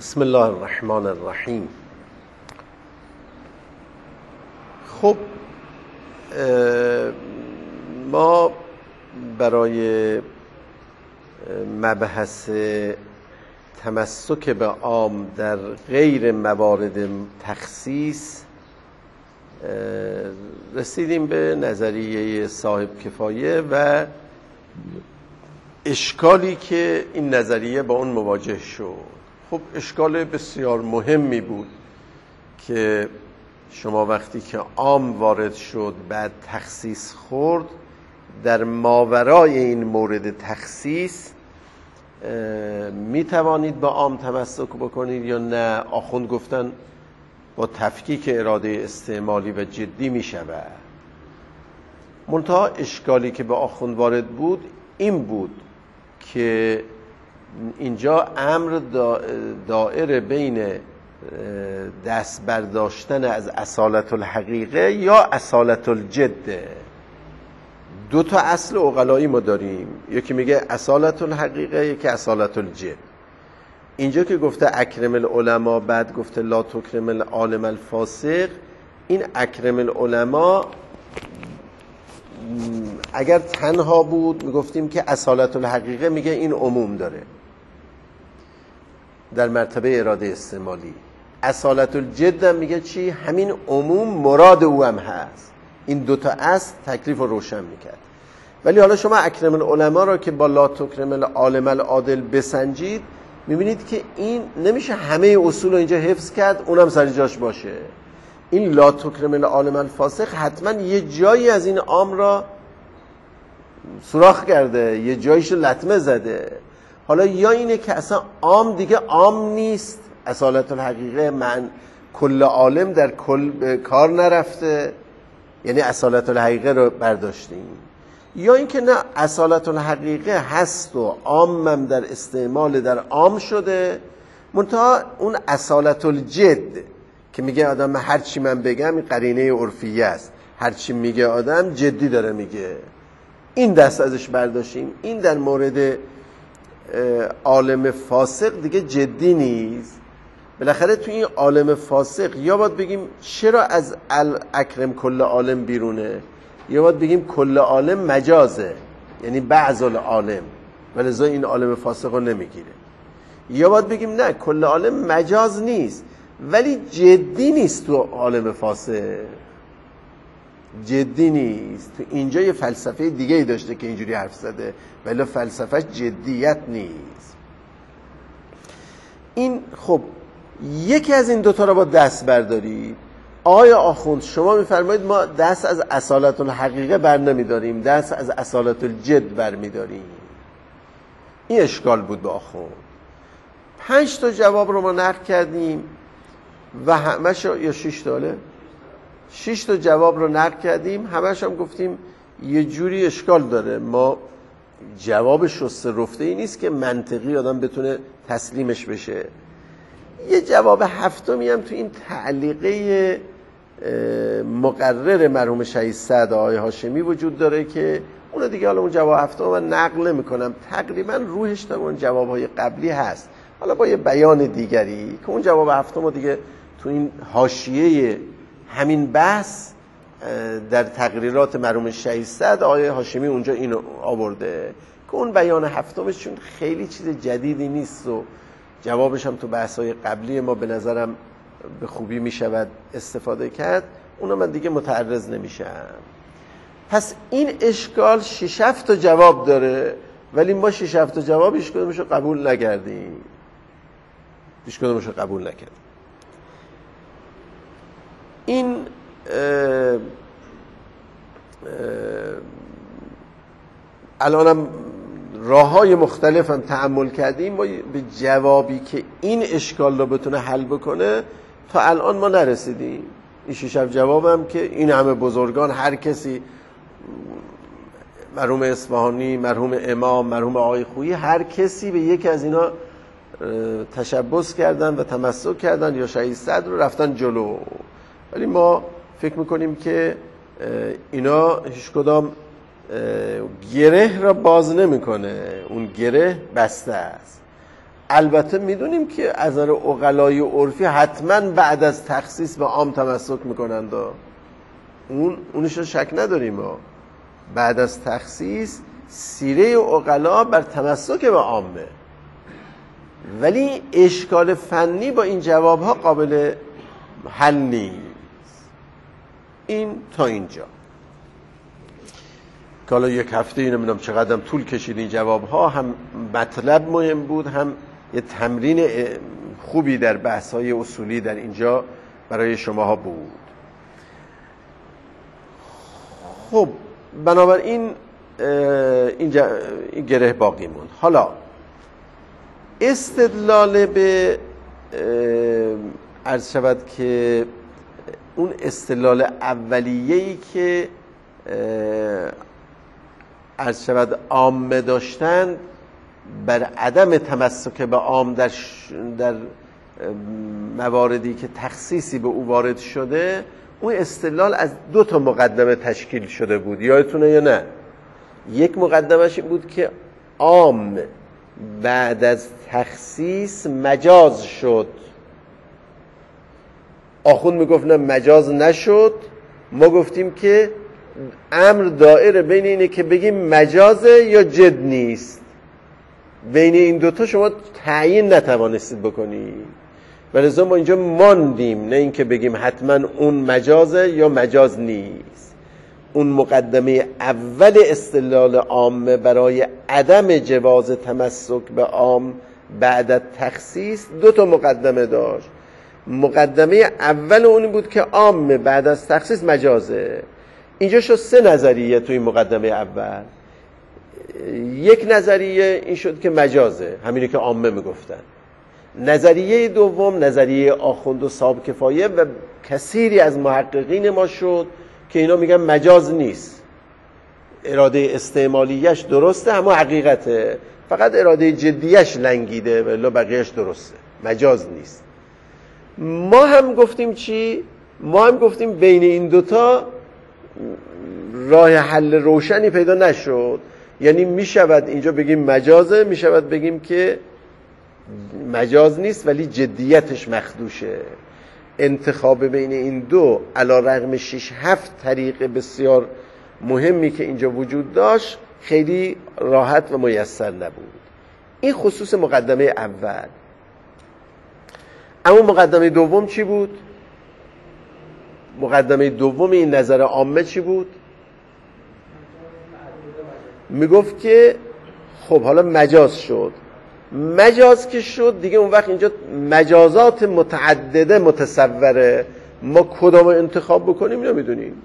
بسم الله الرحمن الرحیم. خب ما برای مبحث تمسک به عام در غیر موارد تخصیص رسیدیم به نظریه صاحب کفایه و اشکالی که این نظریه با اون مواجه شد. خب اشکال بسیار مهمی بود که شما وقتی که عام وارد شد بعد تخصیص خورد، در ماورای این مورد تخصیص می توانید با عام تمسک بکنید یا نه. آخوند گفتن با تفکیک اراده استعمالی و جدی می شود. منتها اشکالی که به آخوند وارد بود این بود که اینجا امر دائر بین دست برداشتن از اصالت الحقیقه یا اصالت الجده. دو تا اصل عقلایی ما داریم، یکی میگه اصالت الحقیقه، یکی اصالت الجد. اینجا که گفته اکرم العلماء، بعد گفته لا تکرم العالم الفاسق، این اکرم العلماء اگر تنها بود میگفتیم که اصالت الحقیقه میگه این عموم داره در مرتبه اراده استعمالی. اصالت الجد هم میگه چی؟ همین عموم مراد او هم هست. این دوتا اصل تکلیف رو روشن میکرد. ولی حالا شما اکرم العلماء را که با لا تکرم العالم العادل بسنجید، میبینید که این نمیشه همه اصول رو اینجا حفظ کرد اونم سر جاش باشه. این لا تکرم العالم الفاسق حتما یه جایی از این عام را سوراخ کرده، یه جاییش رو لطمه زده. حالا یا اینه که اصلا عام دیگه عام نیست، اصالت الحقیقه من کل عالم در کل کار نرفته، یعنی اصالت الحقیقه رو برداشتیم، یا اینکه نه اصالت الحقیقه هست و عامم در استعمال در عام شده، منتها اون اصالت الجد که میگه آدم هر چی من بگم این قرینه عرفیه است، هر چی میگه آدم جدی داره میگه، این دست ازش برداشتیم. این در مورد عالم فاسق دیگه جدی نیست. بالاخره تو این عالم فاسق یا باید بگیم چرا از اکرم کل عالم بیرونه، یا باید بگیم کل عالم مجازه، یعنی بعض العالم، ولذا این عالم فاسق رو نمیگیره. یا باید بگیم نه کل عالم مجاز نیست ولی جدی نیست تو عالم فاسق، جدی نیست. تو اینجا یه فلسفه دیگه ای داشته که اینجوری حرف زده، ولی فلسفه جدیت نیست. این خب یکی از این دوتا رو با دست بردارید. آیا آخوند شما میفرمایید ما دست از اصالت الحقیقه بر نمیداریم، دست از اصالت الجد بر میداریم. این اشکال بود به آخوند. 5 تا جواب رو ما نقل کردیم و همش یا 6 تا جواب رو نقل کردیم، همش هم گفتیم یه جوری اشکال داره. ما جواب شسته رفته ای نیست که منطقی آدم بتونه تسلیمش بشه. یه جواب هفتمی هم تو این تعلیقه مقرر مرحوم شهید سعد آقای هاشمی وجود داره که اون دیگه حالا اون جواب هفتم من نقل نمی‌کنم، تقریبا روحش تا اون جواب‌های قبلی هست، حالا با یه بیان دیگری که اون جواب هفتم دیگه تو این حاشیه همین بحث در تقریرات مرحوم شهید سعد آقای هاشمی اونجا اینو آورده که اون بیان هفتمش چون خیلی چیز جدیدی نیست و جوابش هم تو بحث‌های قبلی ما به نظرم به خوبی میشود استفاده کرد، اونو من دیگه متعرض نمیشم. پس این اشکال 6-7 تا جواب داره، ولی ما 6-7 تا جواب هیچ کدومشو قبول نکردیم. این الانم راه‌های مختلف هم تأمل کردیم، ما به جوابی که این اشکال رو بتونه حل بکنه تا الان ما نرسیدیم. این 6 جواب هم که این همه بزرگان، هر کسی، مرحوم اصفهانی، مرحوم امام، مرحوم آقای خویی، هر کسی به یکی از اینا تشبث کردن و تمسک کردن یا شهید صدر رو رفتن جلو، ولی ما فکر میکنیم که اینا هیچ کدام گره را باز نمیکنه، اون گره بسته است. البته میدونیم که از نظر عقلای عرفی حتما بعد از تخصیص به عام تمسک میکنند، اونش رو شک نداریم. بعد از تخصیص سیره عقلا بر تمسک به عامه، ولی اشکال فنی با این جوابها قابل حل نیست. این تا اینجا که حالا یک هفته نمیدونم چقدر طول کشید این جوابها، هم مطلب مهم بود، هم یه تمرین خوبی در بحث‌های اصولی در اینجا برای شماها بود. خب بنابراین این گره باقی موند. حالا استدلال به عرض شود که اون استدلال اولیه‌ای که عرض شود عامه داشتن بر عدم تمسک به عام در مواردی که تخصیصی به او وارد شده، اون استدلال از 2 تا مقدمه تشکیل شده بود. یادتونه یا نه؟ یک مقدمش این بود که عام بعد از تخصیص مجاز شد. آخوند میگفت نه مجاز نشد. ما گفتیم که امر دائره بین اینه که بگیم مجازه یا جد نیست. بین این دوتا شما تعیین نتوانستید بکنی، ولذا ما اینجا ماندیم، نه اینکه بگیم حتما اون مجازه یا مجاز نیست. اون مقدمه اول استدلال عامه برای عدم جواز تمسک به عام بعد از تخصیص 2 تا مقدمه داشت. مقدمه اول اون بود که عام بعد از تخصیص مجازه. اینجا شد 3 نظریه توی مقدمه اول. یک نظریه این شد که مجازه، همینی که عامه میگفتن. نظریه دوم نظریه آخوند و صاحب کفایه و کثیری از محققین ما شد که اینا میگن مجاز نیست، اراده استعمالیش درسته اما حقیقته، فقط اراده جدیش لنگیده ولی بقیهش درسته، مجاز نیست. ما هم گفتیم چی؟ ما هم گفتیم بین این دوتا راه حل روشنی پیدا نشد. یعنی میشود اینجا بگیم مجازه، میشود بگیم که مجاز نیست ولی جدیتش مخدوشه. انتخاب بین این دو علی رغم 6-7 طریق بسیار مهمی که اینجا وجود داشت خیلی راحت و میسر نبود. این خصوص مقدمه اول. اما مقدمه دوم چی بود؟ مقدمه دوم این نظر عامه چی بود؟ میگفت که خب حالا مجاز شد. مجاز که شد دیگه اون وقت اینجا مجازات متعدده متصوره، ما کدام انتخاب بکنیم نمیدونیم.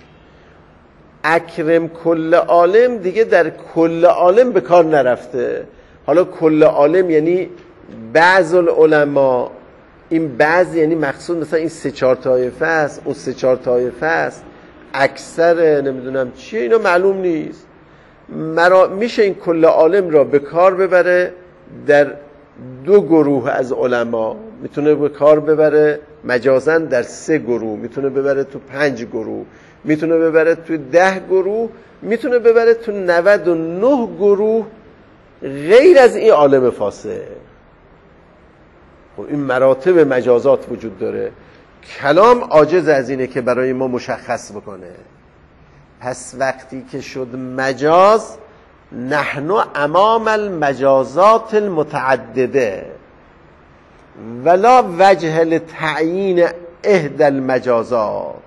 اکرم کل عالم دیگه در کل عالم به کار نرفته. حالا کل عالم یعنی بعض العلماء، این بعض یعنی مقصود مثلا این 3-4 طایفه است، اون 3-4 طایفه است، اکثر نمیدونم چیه، اینا معلوم نیست. میشه این کل عالم را به کار ببره در 2 گروه از علما، میتونه به کار ببره مجازاً در 3 گروه، میتونه ببره تو 5 گروه، میتونه ببره تو 10 گروه، میتونه ببره تو 99 گروه غیر از این عالم فاسد. خب این مراتب مجازات وجود داره. کلام عاجز از اینه که برای ما مشخص بکنه. پس وقتی که شد مجاز، نحن امام المجازات المتعدده ولا وجه لتعیین احدى المجازات.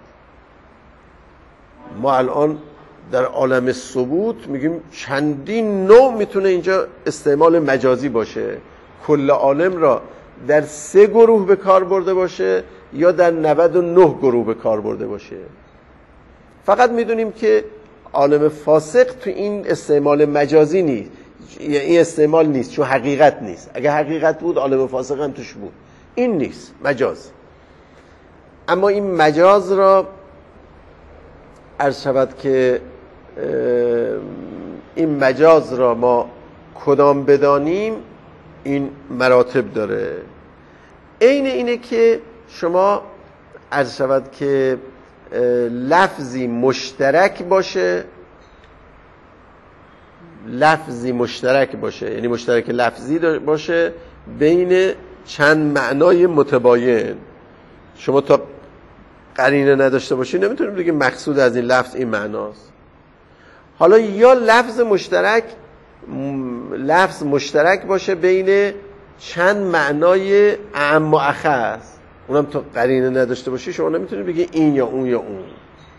ما الان در عالم ثبوت میگیم چندین نوع میتونه اینجا استعمال مجازی باشه. کل عالم را در 3 گروه به کار برده باشه یا در 99 گروه به کار برده باشه. فقط میدونیم که عالم فاسق تو این استعمال مجازی نیست، این استعمال نیست چون حقیقت نیست. اگه حقیقت بود عالم فاسق هم توش بود. این نیست، مجاز. اما این مجاز را عرض شود که این مجاز را ما کدام بدانیم این مراتب داره. عین اینه که شما عرض شود که لفظی مشترک باشه، لفظی مشترک باشه یعنی مشترک لفظی باشه بین چند معنای متباین. شما تا قرینه نداشته باشی نمیتونیم بگیم مقصود از این لفظ این معناست. حالا یا لفظ مشترک باشه بین چند معنای اعم و اخص، اونم تا قرینه نداشته باشی شما نمیتونید بگی این یا اون یا اون.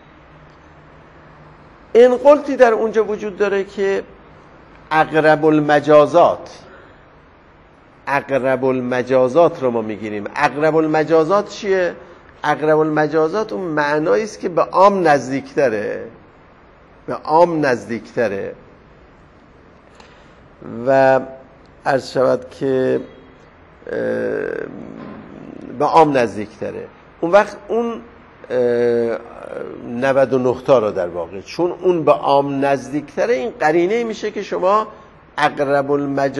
انقلتی در اونجا وجود داره که اقرب المجازات رو ما میگیریم. اقرب المجازات چیه؟ اقرب المجازات اون معنایی است که به عام نزدیکتره و عرض شود که به عام نزدیکتره. اون وقت اون 99 تا رو در واقع چون اون به عام نزدیکتره این قرینه میشه که شما اقرب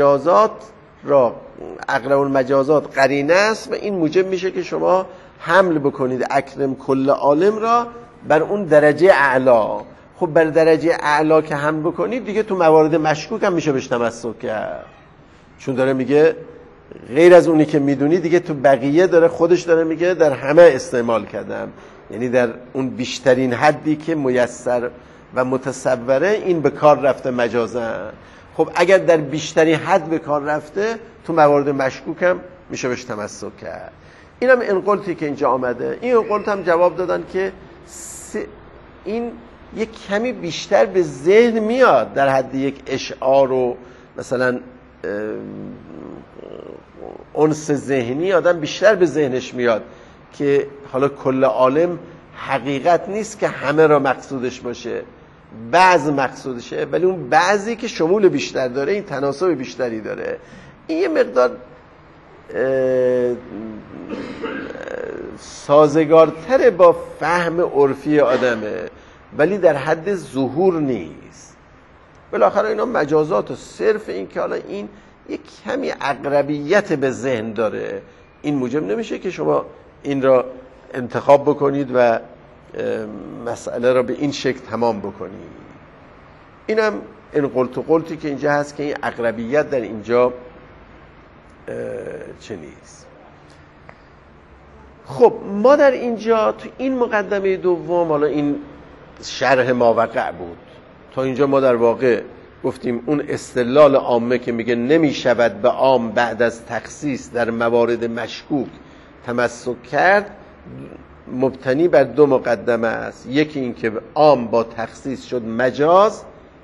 المجازات قرینه است و این موجب میشه که شما حمل بکنید اکرم کل عالم را بر اون درجه اعلا. خب بر درجه اعلا که حمل بکنید دیگه تو موارد مشکوک هم میشه بهش تمسک کرد، چون داره میگه غیر از اونی که میدونی دیگه تو بقیه داره خودش داره میگه در همه استعمال کردم، یعنی در اون بیشترین حدی که میسر و متصوره این به کار رفته مجازا. خب اگر در بیشترین حد به کار رفته تو موارد مشکوک هم میشه بهش تمسک کرد. این هم انقلتی که اینجا آمده. این انقلت هم جواب دادن که این یک کمی بیشتر به ذهن میاد در حد یک اشعار و مثلا انس ذهنی آدم بیشتر به ذهنش میاد که حالا کل عالم حقیقت نیست که همه را مقصودش باشه، بعض مقصودشه، ولی اون بعضی که شمول بیشتر داره این تناسب بیشتری داره. این یه مقدار سازگارتره با فهم عرفی آدمه ولی در حد ظهور نیست. بالاخره اینا مجازات و صرف این که حالا این یک کمی اقربیت به ذهن داره این موجب نمیشه که شما این را انتخاب بکنید و مسئله را به این شکل تمام بکنید. اینم این قلتی که اینجا هست که این اقربیت در اینجا چه نیست. خب ما در اینجا تو این مقدمه دوم، حالا این شرح ماوقع بود، تا اینجا ما در واقع گفتیم اون استدلال عامه که میگه نمیشود به عام بعد از تخصیص در موارد مشکوک تمسک کرد مبتنی بر دو مقدمه است. یکی این که عام با تخصیص شد مجاز،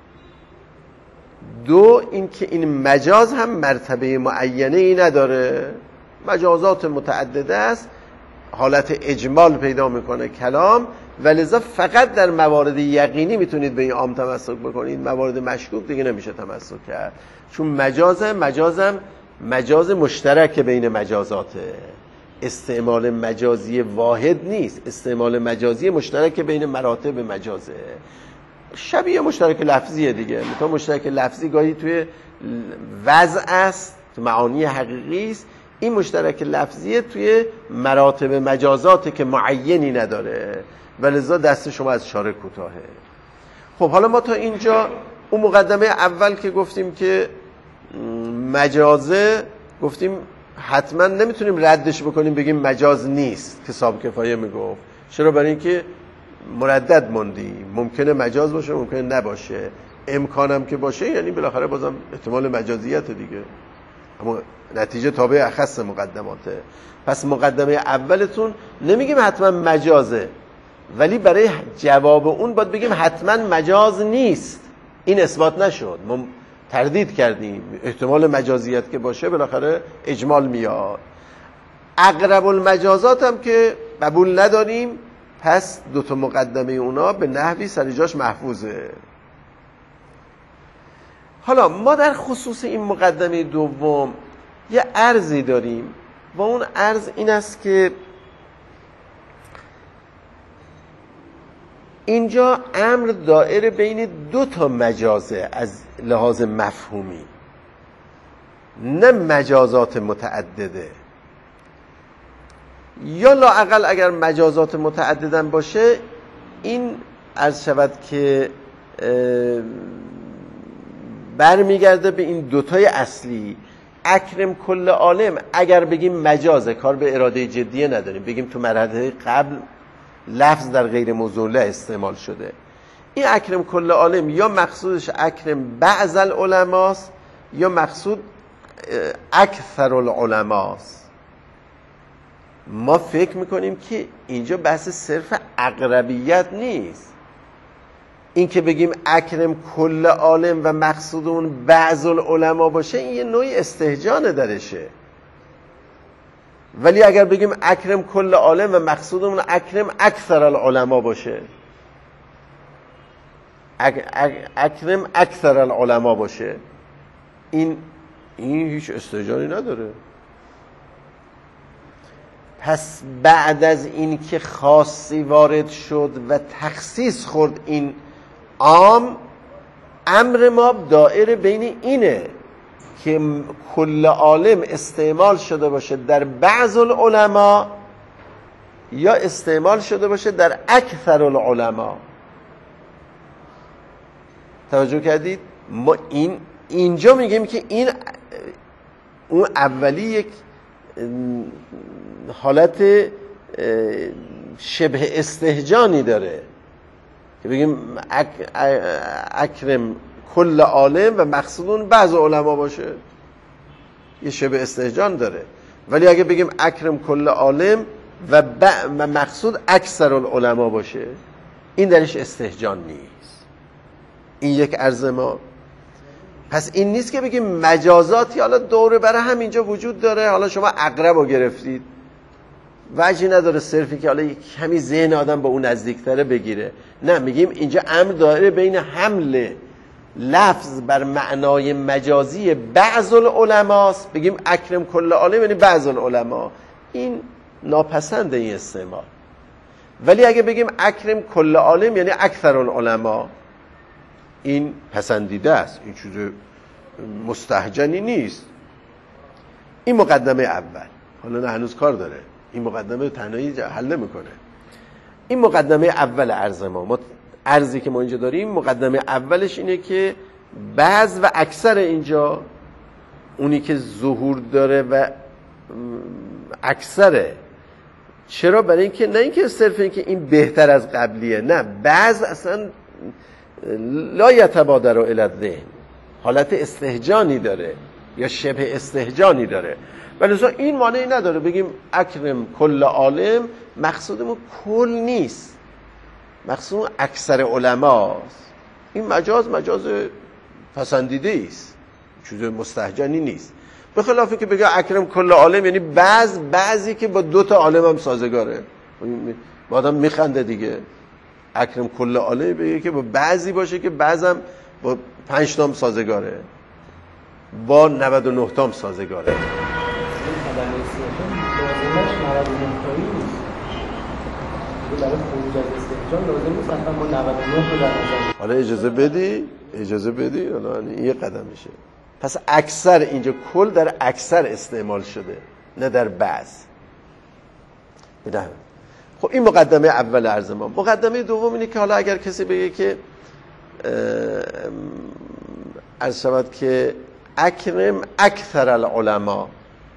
دو این که این مجاز هم مرتبه معینه ای نداره، مجازات متعدده است، حالت اجمال پیدا میکنه کلام و لذا فقط در موارد یقینی میتونید به این عام تمسک بکنید، موارد مشکوک دیگه نمیشه تمسک کرد، چون مجازم مجاز مشترک بین مجازاته، استعمال مجازی واحد نیست، استعمال مجازی مشترک بین مراتب مجازه، شبیه مشترک لفظیه دیگه. مثلا مشترک لفظی گاهی توی وضع است، تو معانی حقیقی است، این مشترک لفظیه توی مراتب مجازاته که معینی نداره و لذا دست شما از اشاره کوتاهه. خب حالا ما تا اینجا اون مقدمه اول که گفتیم که مجازه، گفتیم حتما نمیتونیم ردش بکنیم بگیم مجاز نیست که صاحب کفایه میگفت. چرا؟ برای اینکه مردد موندیم، ممکنه مجاز باشه ممکنه نباشه، امکانم که باشه یعنی بالاخره بازم احتمال مجازیت دیگه، اما نتیجه تابع اخص مقدماته. پس مقدمه اولتون نمیگیم حتما مجازه، ولی برای جواب اون باید بگیم حتما مجاز نیست، این اثبات نشد، ما تردید کردیم، احتمال مجازیت که باشه بالاخره اجمال میاد. اقرب المجازات هم که قبول نداریم، پس دوتا مقدمه اونا به نحوی سر جاش محفوظه. حالا ما در خصوص این مقدمه دوم یه عرضی داریم و اون عرض این است که اینجا امر دائر بین دو تا مجازه از لحاظ مفهومی، نه مجازات متعدده. یا لااقل اگر مجازات متعددن باشه این عرض شود که برمیگرده به این دوتای اصلی، اکرم کل عالم اگر بگیم مجازه، کار به اراده جدیه نداریم، بگیم تو مرحله قبل لفظ در غیر موضوع استعمال شده، این اکرم کل عالم یا مقصودش اکرم بعض العلماست یا مقصود اکثر العلماست. ما فکر میکنیم که اینجا بحث صرف اقربیت نیست، این که بگیم اکرم کل عالم و مقصود اون بعض العلماء باشه، این یه نوعی استهجان درشه. ولی اگر بگیم اکرم کل عالم و مقصود اون اکرم اکثر العلماء باشه، اکرم اکثر العلماء باشه، این هیچ استهجانی نداره. پس بعد از این که خاصی وارد شد و تخصیص خورد این عام، امر ما دائره بین اینه که کل عالم استعمال شده باشه در بعض العلماء یا استعمال شده باشه در اکثر العلماء. توجه کردید؟ ما اینجا میگیم که این اون اولی یک حالت شبه استهجانی داره که بگیم اکرم کل عالم و مقصودون بعض علما باشه، یه شبه استهجان داره. ولی اگه بگیم اکرم کل عالم و مقصود اکثر العلما باشه، این درش استهجان نیست. این یک عرض ما. پس این نیست که بگیم مجازاتی حالا دوره برای همینجا وجود داره، حالا شما اقرب رو گرفتید، وجهی نداره صرفی که حالا کمی ذهن آدم با اون نزدیکتره بگیره. نه، میگیم اینجا امر داره بین حمل لفظ بر معنای مجازی بعض العلماست، بگیم اکرم کل عالم یعنی بعض العلماء، این ناپسنده این استعمال. ولی اگه بگیم اکرم کل عالم یعنی اکثر العلماء، این پسندیده است، این چیز مستهجنی نیست. این مقدمه اول. حالا نه هنوز کار داره، این مقدمه تنهایی حل نمیکنه. این مقدمه اول عرض ما عرضی که ما اینجا داریم، مقدمه اولش اینه که بعض و اکثر اینجا اونی که ظهور داره و اکثره. چرا؟ برای اینکه نه اینکه صرف اینکه این بهتر از قبلیه، نه، بعض اصلا لا یتبادر الی الذهن، حالت استهجانی داره یا شبه استهجانی داره. ولی این معنی نداره بگیم اکرم کل عالم مقصودمون کل نیست، مقصود اکثر علماست. این مجاز پسندیده است، چیز مستهجنی نیست. به خلاف که بگه اکرم کل عالم یعنی بعضی که با دو تا عالم هم سازگاره، با آدم میخنده دیگه. اکرم کل عالم بگه که با بعضی باشه که بعضم با 5 تام سازگاره، با 99 تام سازگاره. حالا اجازه بدی حالا این یه قدم میشه. پس اکثر اینجا کل در اکثر استعمال شده، نه در بعض. خب این مقدمه اول عرض ما. مقدمه دوم اینه که حالا اگر کسی بگه که عرض شود که اکرم اکثر العلماء،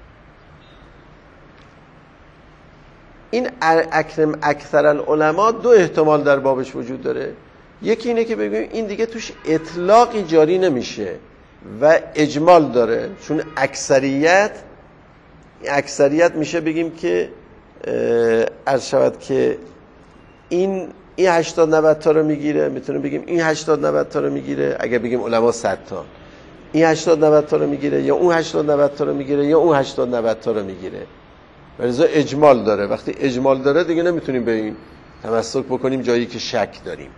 این اکرم اکثر العلماء دو احتمال در بابش وجود داره. یکی اینه که بگیم این دیگه توش اطلاقی جاری نمیشه و اجمال داره، چون اکثریت میشه بگیم که عرض شود که این 80-90 تا رو میگیره، میتونیم بگیم این 80-90 تا رو میگیره، اگر بگیم علما 100 تا، این 80-90 تا رو میگیره یا اون 80-90 تا رو میگیره یا اون 80-90 تا رو میگیره. ولی اجمال داره. وقتی اجمال داره دیگه نمیتونیم به این تمسک بکنیم جایی که شک داریم.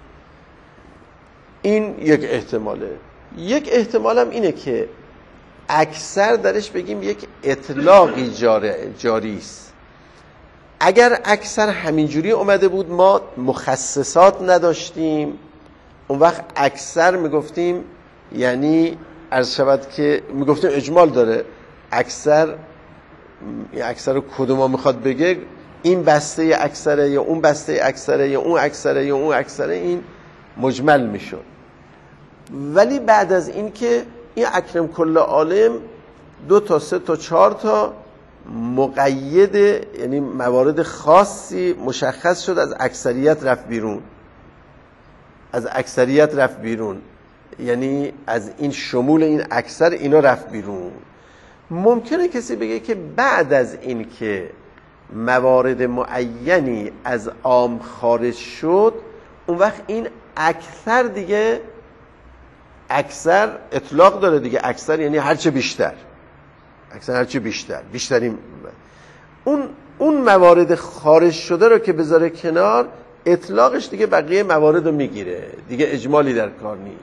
این یک احتماله. یک احتمال هم اینه که اکثر درش بگیم یک اطلاقی جاری است. اگر اکثر همینجوری اومده بود ما مخصصات نداشتیم، اون وقت اکثر میگفتیم یعنی عرض شود که میگفتیم اجمال داره. اکثر رو کدوم میخواد بگه، این بسته اکثره یا اون بسته اکثره یا اون اکثره یا اون اکثره، این مجمل میشد. ولی بعد از این که این اکرم کل عالم 2 تا 3 تا 4 تا مقید، یعنی موارد خاصی مشخص شد، از اکثریت رفت بیرون. از اکثریت رفت بیرون، یعنی از این شمول این اکثر اینا رفت بیرون. ممکنه کسی بگه که بعد از این که موارد معینی از عام خارج شد، اون وقت این اکثر دیگه، اکثر اطلاق داره دیگه، اکثر یعنی هرچه بیشتر، اکثر هرچه بیشتر، بیشترین. اون موارد خارج شده رو که بذاره کنار، اطلاقش دیگه بقیه موارد رو میگیره دیگه، اجمالی در کار نیست.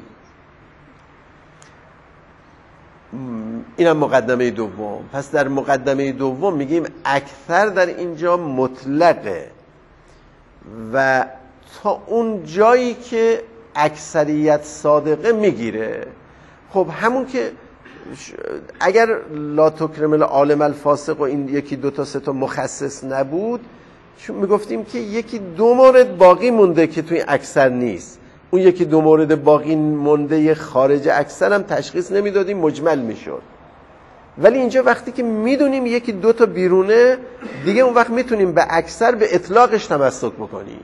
اینم مقدمه دوم. پس در مقدمه دوم میگیم اکثر در اینجا مطلقه و تا اون جایی که اکثریت صادقه میگیره. خب همون که اگر لا تکرم العالم الفاسق و این 1 2 تا 3 تا مخصص نبود، چون میگفتیم که 1 2 مورد باقی مونده که توی اکثر نیست، اون 1 2 مورد باقی مونده خارج اکثر هم تشخیص نمیدادیم، مجمل میشد. ولی اینجا وقتی که میدونیم 1 2 تا بیرونه دیگه، اون وقت میتونیم به اکثر به اطلاقش تمسک بکنیم.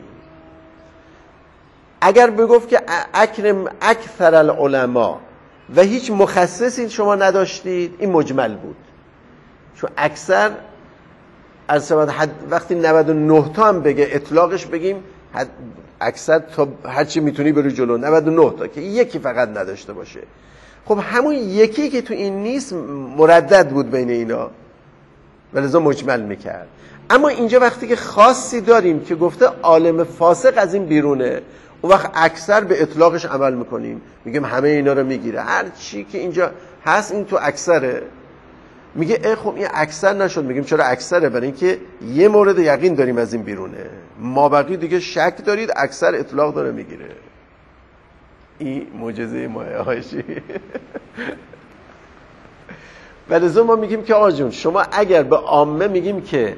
اگر بگفت که اکرم اکثر العلماء و هیچ مخصصی شما نداشتید، این مجمل بود، چون اکثر از وقتی 99 تا هم بگه اطلاقش بگیم اکثر تا هرچی میتونی بری جلو، 99 تا که یکی فقط نداشته باشه. خب همون یکی که تو این نیست مردد بود بین اینا، ولذا مجمل میکرد. اما اینجا وقتی که خاصی داریم که گفته عالم فاسق از این بیرونه، اون وقت اکثر به اطلاقش عمل میکنیم، میگیم همه اینا رو میگیره، هر چی که اینجا هست این تو اکثره. میگه خب این اکثر نشد، میگیم چرا اکثره؟ برای اینکه یه مورد یقین داریم از این بیرونه، ما بقی دیگه شک دارید، اکثر اطلاق داره میگیره. این معجزه مایه هاشی. ولذا ما میگیم که آقا جون، شما اگر به عامه میگیم که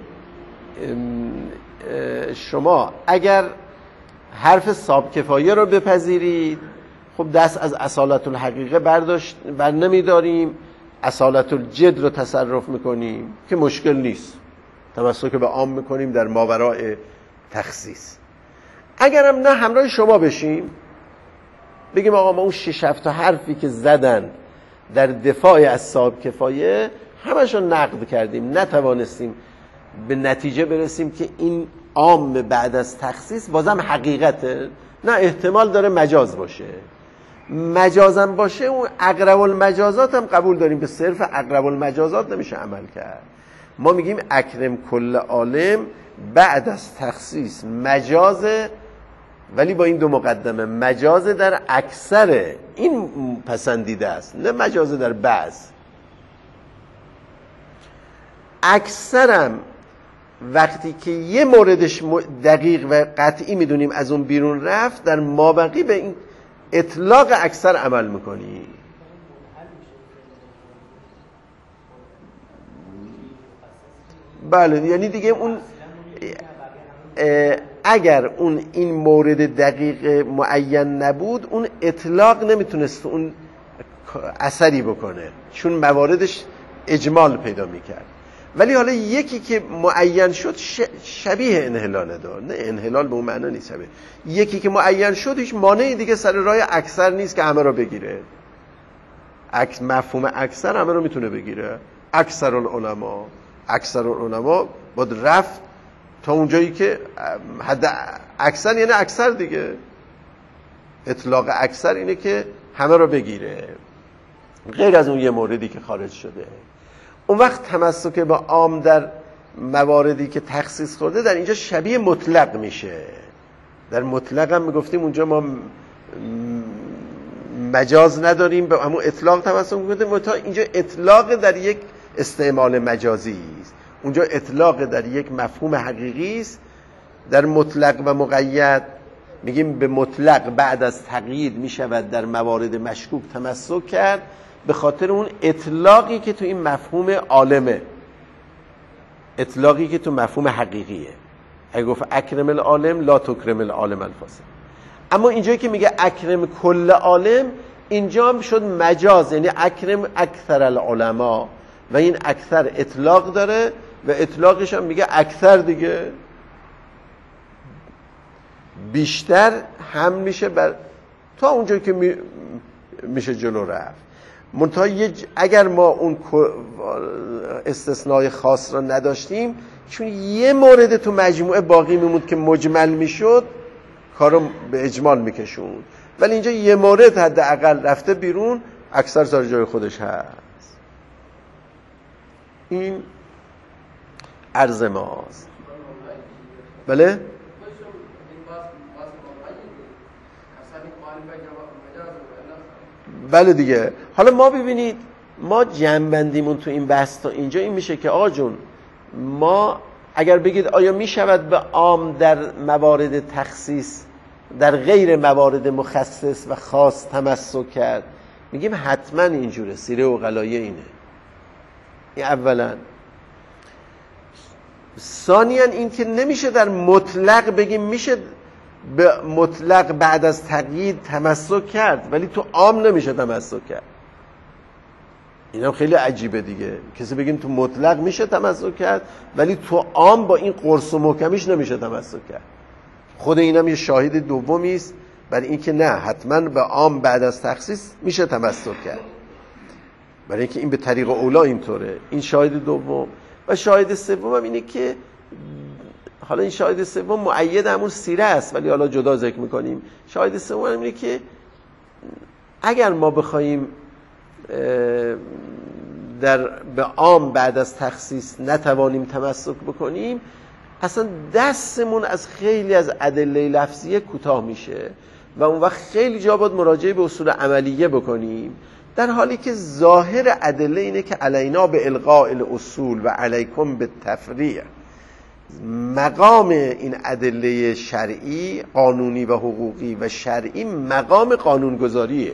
شما اگر حرف صاحب کفایه رو بپذیرید، خب دست از اصالت الحقیقه بر نمیداریم، اصالت الجد رو تصرف میکنیم که مشکل نیست، تمسک به عام میکنیم در ماوراء تخصیص. اگرم نه همراه شما بشیم، بگیم آقا ما اون 6 7 تا حرفی که زدن در دفاع از صاحب کفایه همشون نقد کردیم، نتوانستیم به نتیجه برسیم که این عام بعد از تخصیص بازم حقیقته، نه احتمال داره مجاز باشه، مجازم باشه، اون اقرب المجازات هم قبول داریم، به صرف اقرب المجازات نمیشه عمل کرد. ما میگیم اکرم کل عالم بعد از تخصیص مجازه، ولی با این 2 مقدمه، مجازه در اکثر این پسندیده است، نه مجازه در بعض. اکثرم وقتی که یه موردش دقیق و قطعی میدونیم از اون بیرون رفت، در مابقی به این اطلاق اکثر عمل میکنی. بله، یعنی دیگه اون اگر اون این مورد دقیق معین نبود، اون اطلاق نمیتونست اون اثری بکنه، چون مواردش اجمال پیدا میکرد. ولی حالا یکی که معین شد شبیه انحلال دار، نه انحلال به اون معنا نیست، شبیه. یکی که معین شد هیچ مانعی دیگه سر راه اکثر نیست که همه رو بگیره. مفهوم اکثر همه رو میتونه بگیره. اکثر العلماء باید رفت تا اونجایی که حد اکثر، یعنی اکثر دیگه، اطلاق اکثر اینه که همه رو بگیره، غیر از اون یه موردی که خارج شده. اون وقت تمسک به عام در مواردی که تخصیص خورده در اینجا شبیه مطلق میشه. در مطلق هم میگفتیم اونجا ما مجاز نداریم، به همون اطلاق تمسک میکنیم، تا اینجا اطلاق در یک استعمال مجازی است، اونجا اطلاق در یک مفهوم حقیقی است. در مطلق و مقید میگیم به مطلق بعد از تقیید میشود در موارد مشکوک تمسک کرد، به خاطر اون اطلاقی که تو این مفهوم عالمه، اطلاقی که تو مفهوم حقیقیه. اگه گفت اکرم العالم لا تکرم العالم الفاسق. اما اینجایی که میگه اکرم کل عالم، اینجا هم شد مجاز، یعنی اکرم اکثر العلماء، و این اکثر اطلاق داره و اطلاقش هم میگه اکثر دیگه بیشتر هم میشه تا اونجایی که میشه جلو رفت. منتها اگر ما اون استثناء خاص را نداشتیم، چون یه مورد تو مجموعه باقی میموند که مجمل میشد، کارو به اجمال میکشون، ولی اینجا یه مورد حداقل رفته بیرون، اکثر سر جای خودش هست. این عرض ماست. بله؟ بله دیگه. حالا ما ببینید، ما جنبندیمون تو این بحث تا اینجا این میشه که آقا جون، ما اگر بگید آیا میشود به عام در موارد تخصیص در غیر موارد مخصص و خاص تمسک کرد، میگیم حتما اینجوره، سیره عقلاییه اینه. این اولا. ثانیاً این که نمیشه در مطلق بگیم میشه به مطلق بعد از تقیید تمسک کرد ولی تو عام نمیشه تمسک کرد. اینم خیلی عجیبه دیگه، کسی بگیم تو مطلق میشه تمسک کرد ولی تو عام با این قرص و محکمیش نمیشه تمسک کرد. خود اینم یه شاهد دومی است برای اینکه نه، حتما به عام بعد از تخصیص میشه تمسک کرد، برای اینکه این به طریق اولا اینطوره. این شاهد دوم. و شاهد سوم هم اینه که حالا این شاهد سوم مؤید همون سیره است ولی حالا جدا ذکر میکنیم. شاهد سوم هم اینه که اگر ما بخوایم به عام بعد از تخصیص نتوانیم تمسک بکنیم، اصلا دستمون از خیلی از ادله لفظیه کوتاه میشه و اون وقت خیلی جا باید مراجعه به اصول عملیه بکنیم، در حالی که ظاهر ادله اینه که علینا به الغاء الاصول و علیکم به تفریع. مقام این ادله شرعی، قانونی و حقوقی و شرعی، مقام قانونگذاریه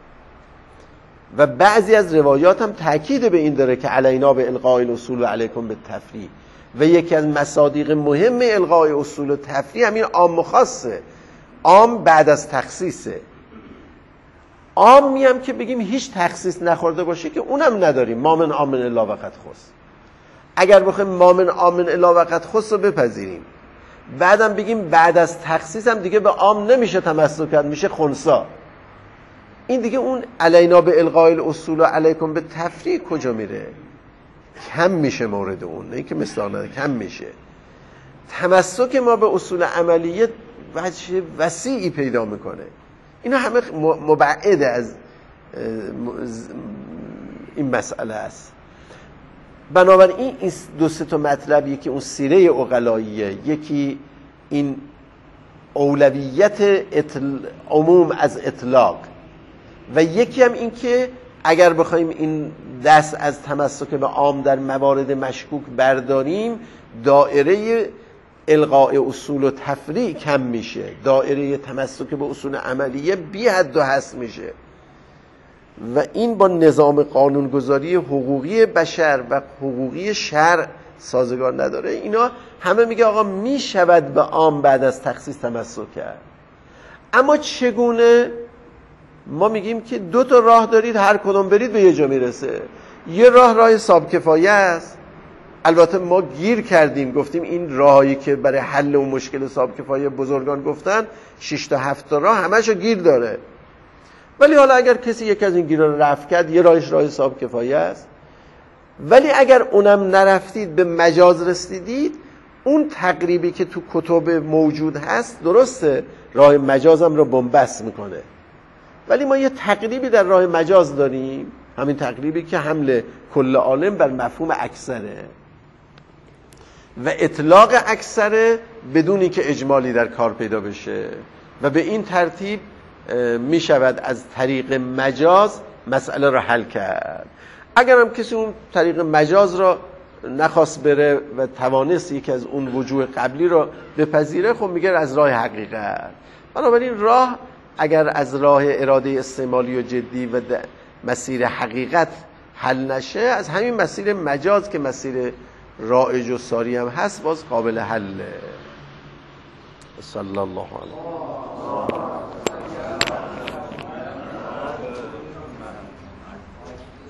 و بعضی از روایات هم تاکید به این داره که علینا به الغاء الاصول و علیکم به تفریع. و یکی از مصادیق مهم الغاء اصول و تفریع همین عام و خاصه. عام بعد از تخصیصه. عامی هم که بگیم هیچ تخصیص نخورده باشه که اونم نداریم، ما من عام الا وقد خص. اگر بخوایم ما من عام الا وقد خص رو بپذیریم، بعدم بگیم بعد از تخصیص هم دیگه به عام نمیشه تمسک کرد، میشه خنثی، این دیگه اون علینا به الغاء الاصول و علیکم به تفریع کجا میره؟ کم میشه مورد اون، نه اینکه مثلا کم میشه. تمسک ما به اصول عملیه وجه وسیعی پیدا میکنه. اینا همه مبعد از این مسئله است. بنابراین این دو سه تا مطلب، یکی اون سیره عقلاییه، یکی این اولویت عموم از اطلاق، و یکی هم این که اگر بخوایم این دست از تمسک به عام در موارد مشکوک برداریم، دایره الغاء اصول و تفریع کم میشه، دایره تمسک به اصول عملیه بی حد و حصر میشه و این با نظام قانونگذاری حقوقی بشر و حقوقی شرع سازگار نداره. اینا همه میگه آقا میشود به عام بعد از تخصیص تمسک کرد. اما چگونه؟ ما میگیم که دو تا راه دارید، هر کدوم برید به یه جا میرسه. یه راه حساب کفایه است. البته ما گیر کردیم، گفتیم این راهی که برای حل اون مشکل حساب کفایه بزرگان گفتن 6 تا 7 تا راه همشو گیر داره، ولی حالا اگر کسی یک از این گیرا رو رفت کرد، یه راهش راه حساب کفایه است. ولی اگر اونم نرفتید به مجاز رسیدید، اون تقریبی که تو کتب موجود هست درسته، راه مجازم رو بنبست میکنه، ولی ما یه تقریبی در راه مجاز داریم، همین تقریبی که حمل کل عالم بر مفهوم اکثره و اطلاق اکثره بدون اینکه اجمالی در کار پیدا بشه، و به این ترتیب می شود از طریق مجاز مسئله را حل کرد. اگر هم کسی اون طریق مجاز را نخواست بره و توانست یکی از اون وجوه قبلی را بپذیره، خب میگه از راه حقیقت. بنابراین راه اگر از راه اراده استعمالی و جدی و مسیر حقیقت حل نشه، از همین مسیر مجاز که مسیر رایج و ساری هم هست باز قابل حله. صلی الله علیه